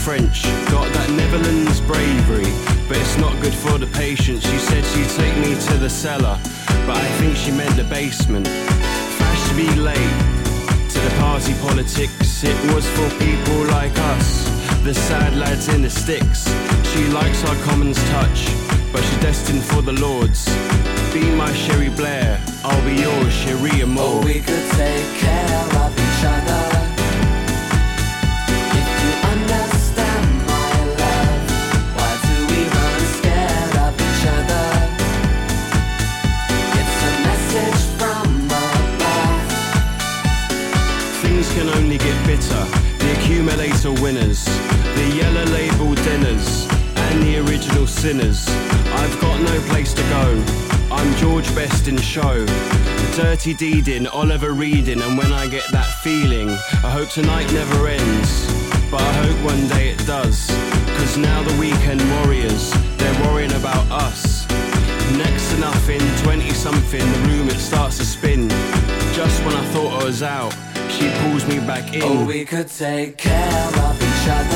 French, got that Netherlands bravery, but it's not good for the patient. She said she'd take me to the cellar, but I think she meant the basement. Flash to be late to the party politics. It was for people like us, the sad lads in the sticks. She likes our commons touch, but she's destined for the Lords. Be my Sherry Blair, I'll be yours, Cherie Amour. Oh, we could take care of each other. If you understand my love, why do we run scared of each other? It's a message from above. Things can only get bitter. The accumulator winners, the yellow label dinners, and the original sinners. I've got no place to go. I'm George Best in show. The dirty deeding, Oliver Reading, and when I get that feeling, I hope tonight never ends. But I hope one day it does. Cause now the weekend warriors, they're worrying about us. Next to nothing, 20-something, the room it starts to spin. Just when I thought I was out, she pulls me back in. Oh, we could take care of each other.